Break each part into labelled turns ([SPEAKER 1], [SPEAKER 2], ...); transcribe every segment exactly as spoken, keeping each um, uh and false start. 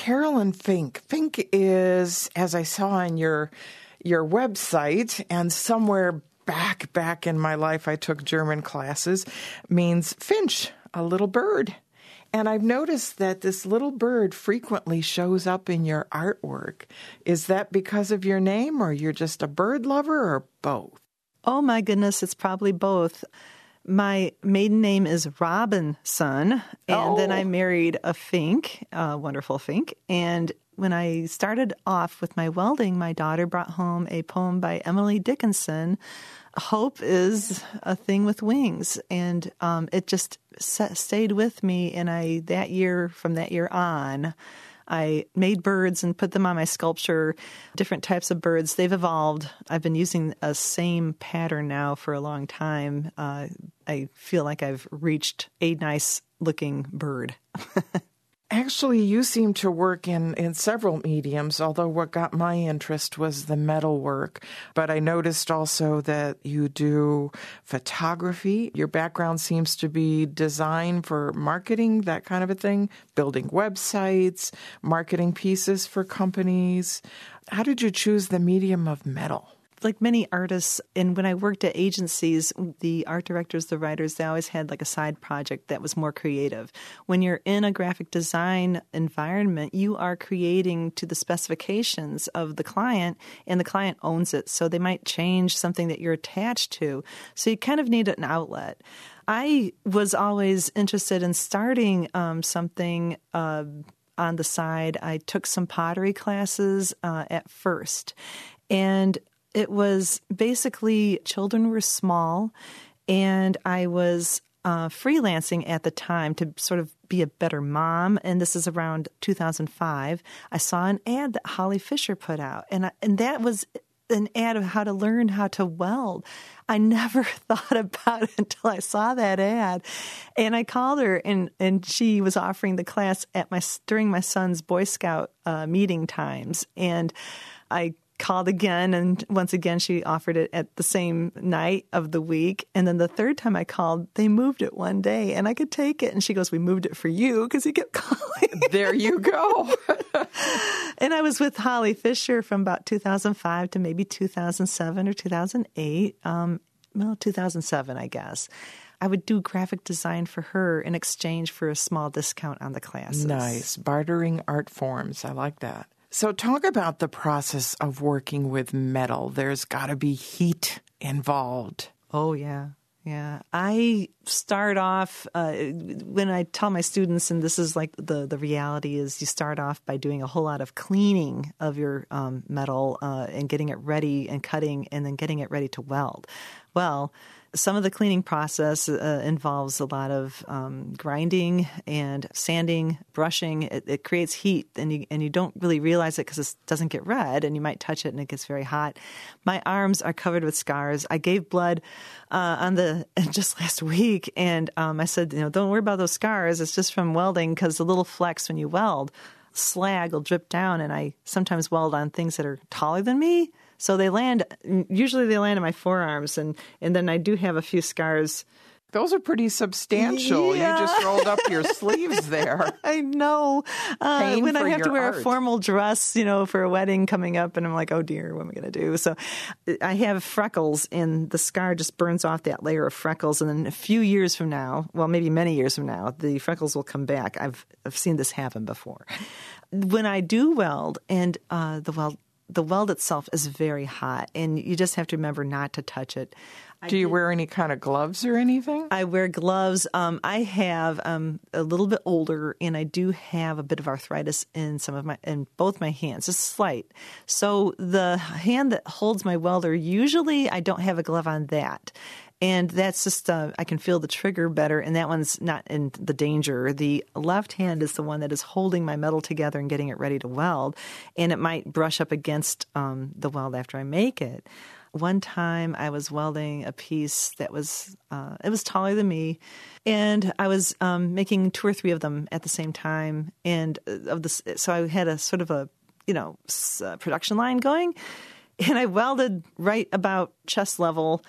[SPEAKER 1] Carolyn Fink. Fink is, as I saw on your your website, and somewhere back, back in my life I took German classes, means finch, a little bird. And I've noticed that this little bird frequently shows up in your artwork. Is that because of your name, or you're just a bird lover, or both?
[SPEAKER 2] Oh, my goodness, it's probably both. My maiden name is Robinson, and
[SPEAKER 1] oh.
[SPEAKER 2] then I married a Fink, a wonderful Fink. And when I started off with my welding, my daughter brought home a poem by Emily Dickinson, Hope is a Thing with Wings. And um, it just stayed with me, and I that year, from that year on, I made birds and put them on my sculpture, different types of birds. They've evolved. I've been using a same pattern now for a long time. Uh, I feel like I've reached a nice-looking bird.
[SPEAKER 1] Actually, you seem to work in, in several mediums, although what got my interest was the metal work. But I noticed also that you do photography. Your background seems to be design for marketing, that kind of a thing, building websites, marketing pieces for companies. How did you choose the medium of metal?
[SPEAKER 2] Like many artists, and when I worked at agencies, the art directors, the writers, they always had like a side project that was more creative. When you're in a graphic design environment, you are creating to the specifications of the client, and the client owns it. So they might change something that you're attached to. So you kind of need an outlet. I was always interested in starting um, something uh, on the side. I took some pottery classes uh, at first, and it was basically children were small, and I was uh, freelancing at the time to sort of be a better mom. And this is around two thousand five. I saw an ad that Holly Fisher put out, and I, and that was an ad of how to learn how to weld. I never thought about it until I saw that ad. And I called her, and, and she was offering the class at my during my son's Boy Scout uh, meeting times. And I called again, and once again she offered it at the same night of the week. And then the third time I called, they moved it one day, and I could take it. And she goes, "We moved it for you," because he kept calling.
[SPEAKER 1] There you go.
[SPEAKER 2] And I was with Holly Fisher from about two thousand five to maybe two thousand seven or two thousand eight. Um, well, two thousand seven, I guess. I would do graphic design for her in exchange for a small discount on the classes.
[SPEAKER 1] Nice. Bartering art forms. I like that. So talk about the process of working with metal. There's got to be heat involved.
[SPEAKER 2] Oh, yeah. Yeah. I start off, uh, when I tell my students, and this is like the, the reality is you start off by doing a whole lot of cleaning of your um, metal uh, and getting it ready and cutting and then getting it ready to weld. Well, some of the cleaning process uh, involves a lot of um, grinding and sanding, brushing. It, it creates heat, and you and you don't really realize it because it doesn't get red, and you might touch it and it gets very hot. My arms are covered with scars. I gave blood uh, on the just last week, and um, I said, you know, don't worry about those scars. It's just from welding, because the little flecks when you weld, slag will drip down, and I sometimes weld on things that are taller than me. So they land, usually they land on my forearms, and, and then I do have a few scars.
[SPEAKER 1] Those are pretty substantial.
[SPEAKER 2] Yeah.
[SPEAKER 1] You just rolled up your sleeves there.
[SPEAKER 2] I know. Uh, when I have to wear art. a formal dress, you know, for a wedding coming up, and I'm like, oh dear, what am I going to do? So I have freckles, and the scar just burns off that layer of freckles. And then a few years from now, well, maybe many years from now, the freckles will come back. I've I've seen this happen before. When I do weld, and uh, the weld, the weld itself is very hot, and you just have to remember not to touch it.
[SPEAKER 1] Do you wear any kind of gloves or anything?
[SPEAKER 2] I wear gloves. Um, I have um, a little bit older, and I do have a bit of arthritis in some of my, in both my hands, just slight. So the hand that holds my welder, usually I don't have a glove on that. And that's just, uh, I can feel the trigger better, and that one's not in the danger. The left hand is the one that is holding my metal together and getting it ready to weld, and it might brush up against um, the weld after I make it. One time I was welding a piece that was, uh, it was taller than me, and I was um, making two or three of them at the same time. And of this, so I had a sort of a, you know, production line going, and I welded right about chest level.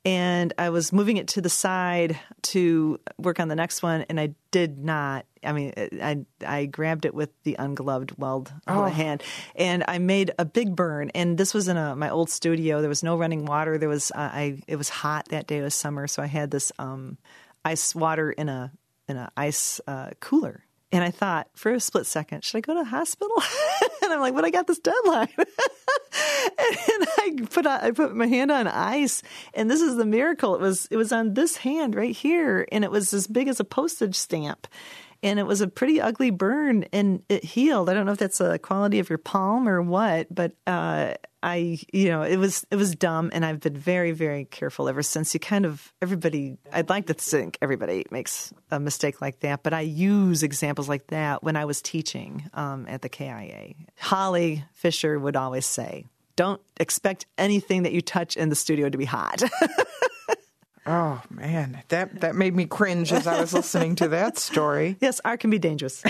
[SPEAKER 2] And I was moving it to the side to work on the next one, and I did not. I mean, I I grabbed it with the ungloved weld
[SPEAKER 1] oh.
[SPEAKER 2] hand, and I made a big burn. And this was in a, my old studio. There was no running water. There was uh, I. It was hot that day. It was summer, so I had this um, ice water in a in a ice uh, cooler. And I thought for a split second, should I go to the hospital? And I'm like, but I got this deadline. And I put on, I put my hand on ice, and this is the miracle. It was it was on this hand right here, and it was as big as a postage stamp. And it was a pretty ugly burn, and it healed. I don't know if that's a quality of your palm or what, but uh, I, you know, it was it was dumb, and I've been very, very careful ever since. You kind of, everybody, I'd like to think everybody makes a mistake like that, but I use examples like that when I was teaching um, at the K I A. Holly Fisher would always say, don't expect anything that you touch in the studio to be hot.
[SPEAKER 1] Oh, man, that, that made me cringe as I was listening to that story.
[SPEAKER 2] Yes, art can be dangerous.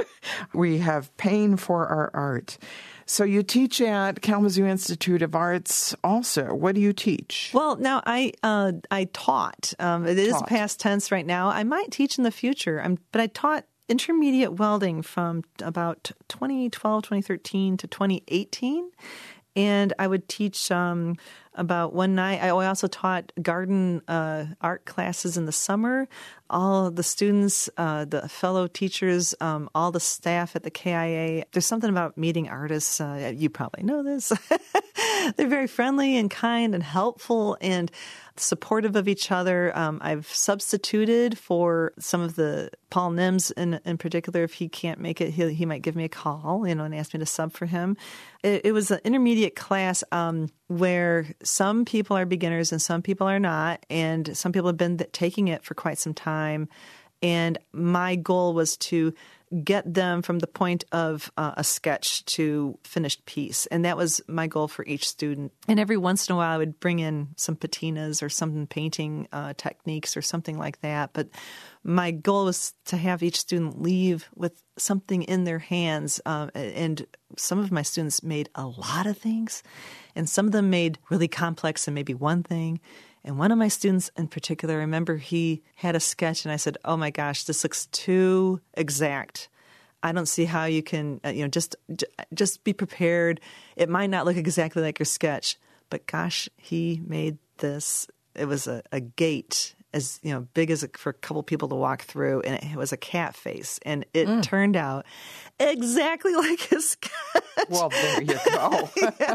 [SPEAKER 1] We have pain for our art. So you teach at Kalamazoo Institute of Arts also. What do you teach?
[SPEAKER 2] Well, now I uh, I taught. Um, it is
[SPEAKER 1] Taught.
[SPEAKER 2] past tense right now. I might teach in the future, I'm, but I taught intermediate welding from about twenty twelve, twenty thirteen to twenty eighteen. And I would teach um, about one night. I also taught garden uh, art classes in the summer. All of the students, uh, the fellow teachers, um, all the staff at the K I A. There's something about meeting artists. Uh, you probably know this. They're very friendly and kind and helpful and supportive of each other. Um, I've substituted for some of the Paul Nims in, in particular. If he can't make it, he, he might give me a call, you know, and ask me to sub for him. It, it was an intermediate class um, where some people are beginners and some people are not, and some people have been th- taking it for quite some time. And my goal was to get them from the point of uh, a sketch to finished piece. And that was my goal for each student. And every once in a while, I would bring in some patinas or some painting uh, techniques or something like that. But my goal was to have each student leave with something in their hands. Um, and some of my students made a lot of things, and some of them made really complex and maybe one thing. And one of my students in particular, I remember he had a sketch, and I said, oh my gosh, this looks too exact. I don't see how you can, uh, you know, just just be prepared. It might not look exactly like your sketch, but gosh, he made this. It was a, a gate as, you know, big as a, for a couple people to walk through, and it was a cat face, and it mm. turned out exactly like his sketch.
[SPEAKER 1] Well, there you go.
[SPEAKER 2] Yeah.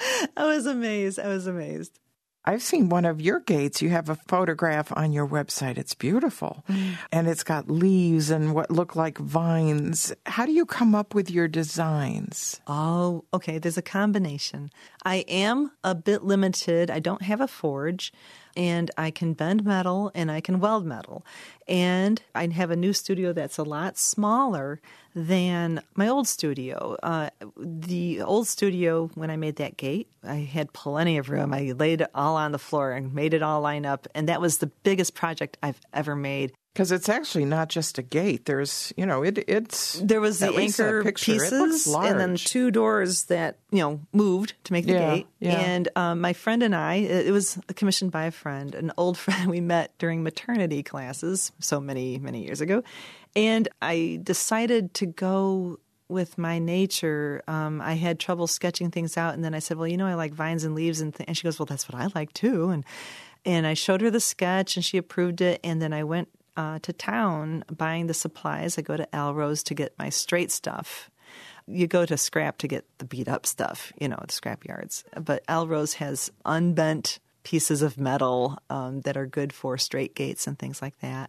[SPEAKER 2] I was amazed. I was amazed.
[SPEAKER 1] I've seen one of your gates. You have a photograph on your website. It's beautiful. Mm. And it's got leaves and what look like vines. How do you come up with your designs?
[SPEAKER 2] Oh, okay. There's a combination. I am a bit limited. I don't have a forge, and I can bend metal and I can weld metal. And I have a new studio that's a lot smaller than my old studio. Uh, the old studio, when I made that gate, I had plenty of room. I laid it all on the floor and made it all line up. And that was the biggest project I've ever made.
[SPEAKER 1] Because it's actually not just a gate. There's, you know, it it's
[SPEAKER 2] there was the anchor pieces and then two doors that, you know, moved to make the
[SPEAKER 1] yeah,
[SPEAKER 2] gate.
[SPEAKER 1] Yeah.
[SPEAKER 2] And um, my friend and I, it was commissioned by a friend, an old friend we met during maternity classes so many, many years ago. And I decided to go with my nature. Um, I had trouble sketching things out. And then I said, well, you know, I like vines and leaves. And, th-. and she goes, well, that's what I like too. And, and I showed her the sketch and she approved it. And then I went Uh, to town buying the supplies. I go to Alrose to get my straight stuff. You go to scrap to get the beat up stuff, you know, the scrap yards. But Alrose has unbent pieces of metal um, that are good for straight gates and things like that.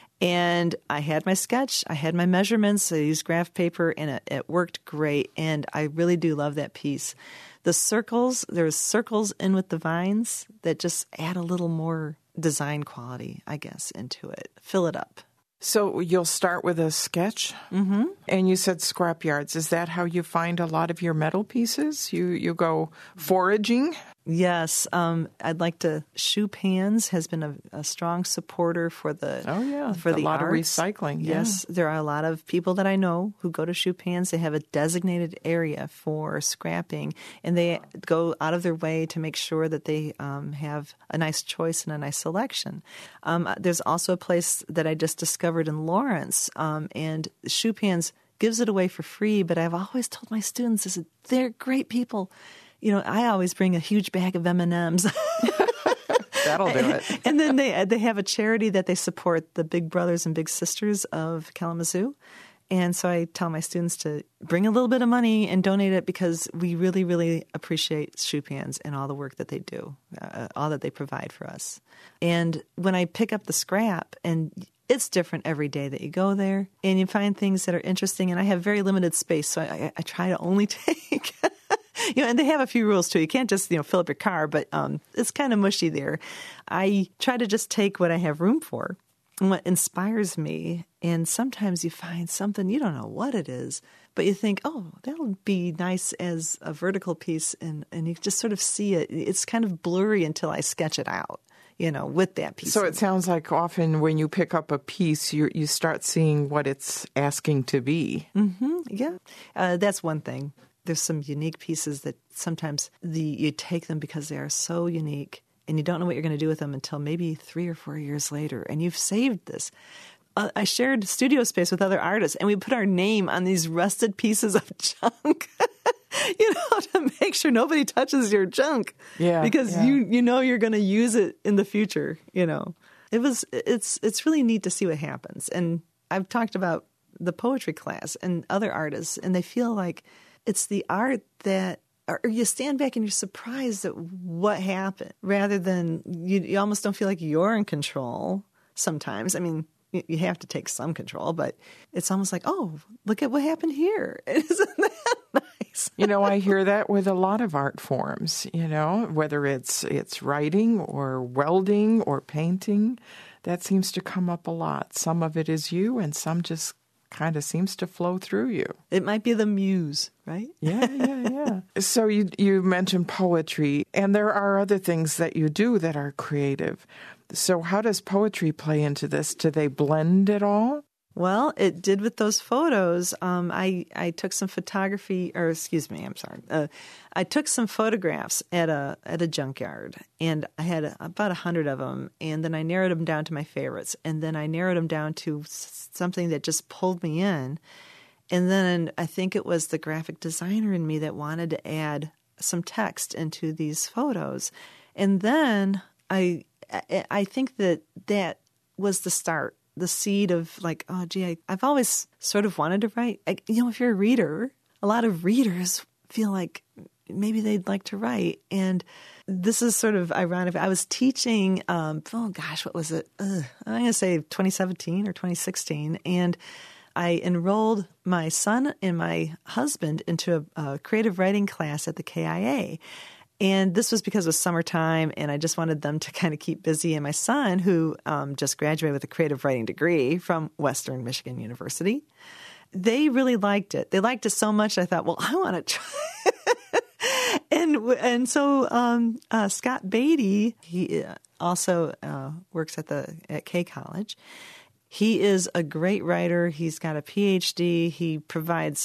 [SPEAKER 2] And I had my sketch. I had my measurements. I used graph paper, and it, it worked great. And I really do love that piece. The circles, there's circles in with the vines that just add a little more design quality, I guess, into it. Fill it up.
[SPEAKER 1] So you'll start with a sketch,
[SPEAKER 2] mm-hmm.
[SPEAKER 1] and you said scrap yards. Is that how you find a lot of your metal pieces? You you go foraging?
[SPEAKER 2] Yes, um, I'd like to. Shoe Pans has been a, a strong supporter for the
[SPEAKER 1] oh yeah
[SPEAKER 2] for
[SPEAKER 1] a
[SPEAKER 2] the
[SPEAKER 1] lot
[SPEAKER 2] arts.
[SPEAKER 1] of recycling.
[SPEAKER 2] Yes,
[SPEAKER 1] yeah.
[SPEAKER 2] there are a lot of people that I know who go to Shoe Pans. They have a designated area for scrapping, and they go out of their way to make sure that they um, have a nice choice and a nice selection. Um, there's also a place that I just discovered in Lawrence, um, and Shoe Pans gives it away for free. But I've always told my students, is they're great people. You know, I always bring a huge bag of M and M's.
[SPEAKER 1] That'll do it.
[SPEAKER 2] And then they they have a charity that they support, the Big Brothers and Big Sisters of Kalamazoo. And so I tell my students to bring a little bit of money and donate it because we really, really appreciate Shoe Pans and all the work that they do, uh, all that they provide for us. And when I pick up the scrap, and it's different every day that you go there, and you find things that are interesting, and I have very limited space, so I, I try to only take... You know, and they have a few rules too. You can't just, you know, fill up your car, but um, it's kind of mushy there. I try to just take what I have room for and what inspires me. And sometimes you find something, you don't know what it is, but you think, oh, that'll be nice as a vertical piece. And, and you just sort of see it. It's kind of blurry until I sketch it out, you know, with that piece.
[SPEAKER 1] So it sounds like often when you pick up a piece, you you start seeing what it's asking to be.
[SPEAKER 2] Mm-hmm. Yeah, uh, that's one thing. There's some unique pieces that sometimes the you take them because they are so unique and you don't know what you're going to do with them until maybe three or four years later. And you've saved this. Uh, I shared studio space with other artists and we put our name on these rusted pieces of junk, you know, to make sure nobody touches your junk.
[SPEAKER 1] Yeah.
[SPEAKER 2] Because
[SPEAKER 1] yeah.
[SPEAKER 2] you you know you're going to use it in the future, you know. It was it's it's really neat to see what happens. And I've talked about the poetry class and other artists, and they feel like it's the art that, or you stand back and you're surprised at what happened rather than you, you almost don't feel like you're in control sometimes. I mean, you, you have to take some control, but it's almost like, oh, look at what happened here. Isn't that nice?
[SPEAKER 1] You know, I hear that with a lot of art forms, you know, whether it's it's writing or welding or painting. That seems to come up a lot. Some of it is you and some just kind of seems to flow through you.
[SPEAKER 2] It might be the muse, right?
[SPEAKER 1] Yeah, yeah, yeah. So you you mentioned poetry, and there are other things that you do that are creative. So how does poetry play into this? Do they blend at all?
[SPEAKER 2] Well, it did with those photos. Um, I, I took some photography, or excuse me, I'm sorry. Uh, I took some photographs at a at a junkyard, and I had a, about a hundred of them, and then I narrowed them down to my favorites, and then I narrowed them down to something that just pulled me in. And then I think it was the graphic designer in me that wanted to add some text into these photos. And then I I, I think that that was the start. The seed of like, oh, gee, I, I've always sort of wanted to write. I, you know, if you're a reader, a lot of readers feel like maybe they'd like to write. And this is sort of ironic. I was teaching, um, oh gosh, what was it? Ugh, I'm going to say twenty seventeen or twenty sixteen. And I enrolled my son and my husband into a, a creative writing class at the K I A. And this was because it was summertime, and I just wanted them to kind of keep busy. And my son, who um, just graduated with a creative writing degree from Western Michigan University, they really liked it. They liked it so much, I thought, well, I want to try. and and so um, uh, Scott Beatty, he also uh, works at the at K College. He is a great writer. He's got a P H D. He provides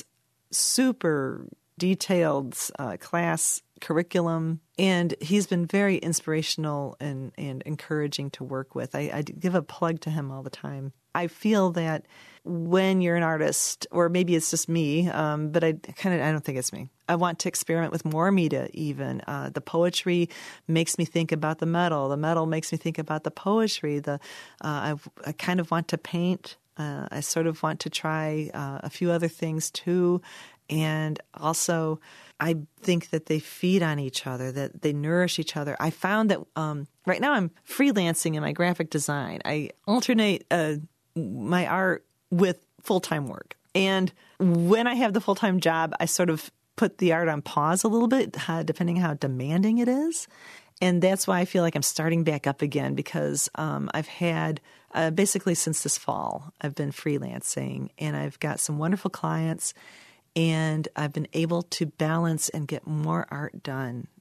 [SPEAKER 2] super detailed uh, class curriculum, and he's been very inspirational and, and encouraging to work with. I, I give a plug to him all the time. I feel that when you're an artist, or maybe it's just me, um, but I kind of I don't think it's me. I want to experiment with more media even. Uh, the poetry makes me think about the metal. The metal makes me think about the poetry. The uh, I, I kind of want to paint. Uh, I sort of want to try uh, a few other things too. And also, I think that they feed on each other, that they nourish each other. I found that um, right now I'm freelancing in my graphic design. I alternate uh, my art with full-time work. And when I have the full-time job, I sort of put the art on pause a little bit, uh, depending how demanding it is. And that's why I feel like I'm starting back up again, because um, I've had uh, basically since this fall, I've been freelancing, and I've got some wonderful clients. And I've been able to balance and get more art done.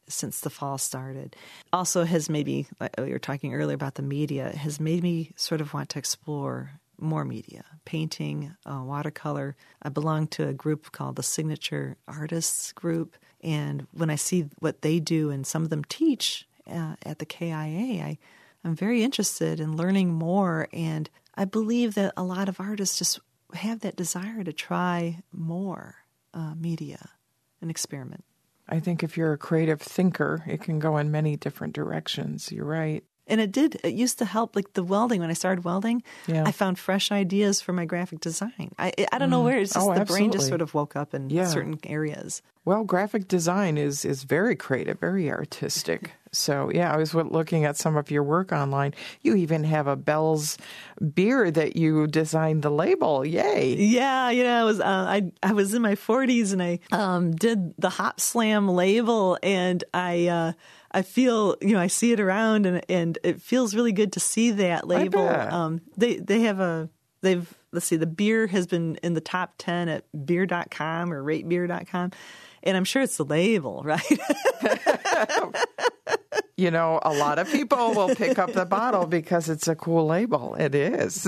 [SPEAKER 2] since the fall started. Also has maybe, like we were talking earlier about the media, has made me sort of want to explore more media, painting, uh, watercolor. I belong to a group called the Signature Artists Group. And when I see what they do, and some of them teach uh, at the K I A, I, I'm very interested in learning more. And I believe that a lot of artists just have that desire to try more uh, media and experiment.
[SPEAKER 1] I think if you're a creative thinker, it can go in many different directions. You're right.
[SPEAKER 2] And it did. It used to help, like the welding. When I started welding,
[SPEAKER 1] yeah.
[SPEAKER 2] I found fresh ideas for my graphic design. I I don't know where. It's just
[SPEAKER 1] oh,
[SPEAKER 2] the
[SPEAKER 1] absolutely.
[SPEAKER 2] brain just sort of woke up in
[SPEAKER 1] yeah.
[SPEAKER 2] certain areas.
[SPEAKER 1] Well, graphic design is, is very creative, very artistic. So, yeah, I was looking at some of your work online. You even have a Bell's beer that you designed the label. Yay.
[SPEAKER 2] Yeah, you know, I was uh, I I was in my forties and I um, did the Hop Slam label, and I uh, I feel, you know, I see it around, and and it feels really good to see that label.
[SPEAKER 1] I bet.
[SPEAKER 2] Um, they they have a they've let's see, the beer has been in the top ten at beer dot com or rate beer dot com. And I'm sure it's the label, right?
[SPEAKER 1] You know, a lot of people will pick up the bottle because it's a cool label. It is.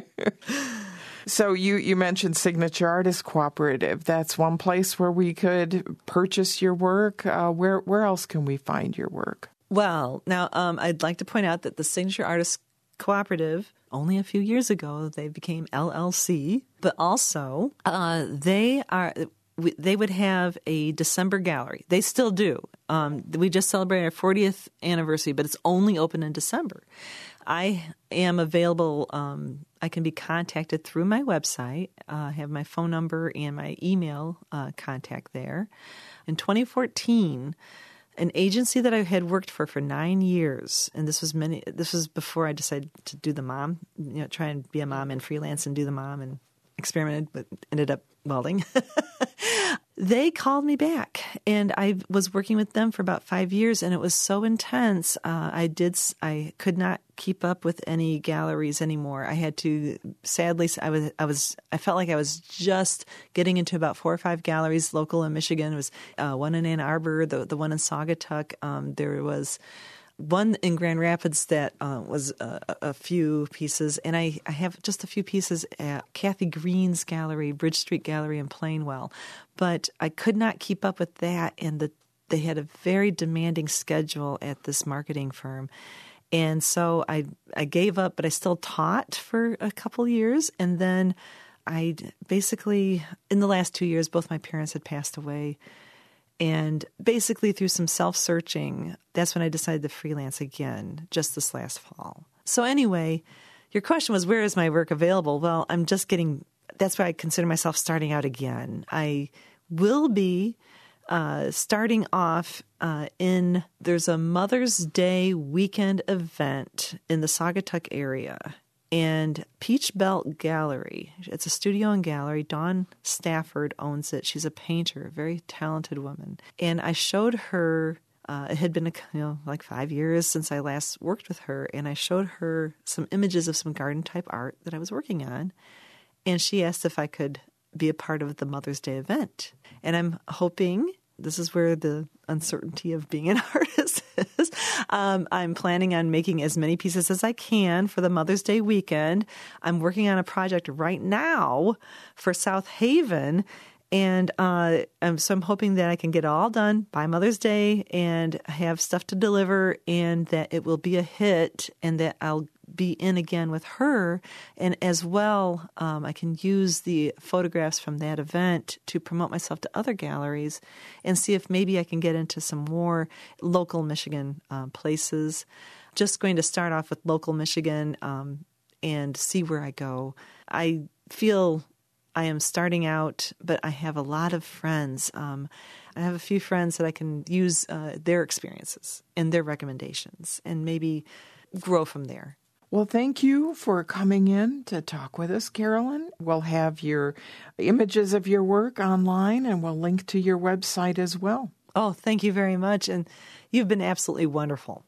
[SPEAKER 1] So you, you mentioned Signature Artist Cooperative. That's one place where we could purchase your work. Uh, where where else can we find your work?
[SPEAKER 2] Well, now um, I'd like to point out that the Signature Artist Cooperative, only a few years ago, they became L L C, but also uh, they are... they would have a December gallery. They still do. Um, we just celebrated our fortieth anniversary, but it's only open in December. I am available. Um, I can be contacted through my website. Uh, I have my phone number and my email uh, contact there. In twenty fourteen, an agency that I had worked for for nine years, and this was many. This was before I decided to do the mom, you know, try and be a mom and freelance and do the mom, and experimented, but ended up welding. They called me back, and I was working with them for about five years, and it was so intense. Uh, I did, I could not keep up with any galleries anymore. I had to, sadly, I was, I was, I felt like I was just getting into about four or five galleries local in Michigan. It was uh, one in Ann Arbor, the the one in Saugatuck. Um, there was one in Grand Rapids that uh, was a, a few pieces, and I, I have just a few pieces at Kathy Green's gallery, Bridge Street Gallery in Plainwell. But I could not keep up with that, and the, they had a very demanding schedule at this marketing firm. And so I I gave up, but I still taught for a couple years, and then I basically, in the last two years, both my parents had passed away. And basically through some self-searching, that's when I decided to freelance again, just this last fall. So anyway, your question was, where is my work available? Well, I'm just getting, that's why I consider myself starting out again. I will be uh, starting off uh, in, there's a Mother's Day weekend event in the Saugatuck area. And Peach Belt Gallery, it's a studio and gallery. Dawn Stafford owns it. She's a painter, a very talented woman. And I showed her, uh, it had been, you know, like five years since I last worked with her. And I showed her some images of some garden type art that I was working on. And she asked if I could be a part of the Mother's Day event. And I'm hoping, this is where the uncertainty of being an artist is. Um, I'm planning on making as many pieces as I can for the Mother's Day weekend. I'm working on a project right now for South Haven. And uh, um, so I'm hoping that I can get it all done by Mother's Day and have stuff to deliver, and that it will be a hit, and that I'll be in again with her. And as well, um, I can use the photographs from that event to promote myself to other galleries and see if maybe I can get into some more local Michigan um, places. Just going to start off with local Michigan um, and see where I go. I feel I am starting out, but I have a lot of friends. Um, I have a few friends that I can use uh, their experiences and their recommendations and maybe grow from there.
[SPEAKER 1] Well, thank you for coming in to talk with us, Carolyn. We'll have your images of your work online, and we'll link to your website as well.
[SPEAKER 2] Oh, thank you very much. And you've been absolutely wonderful.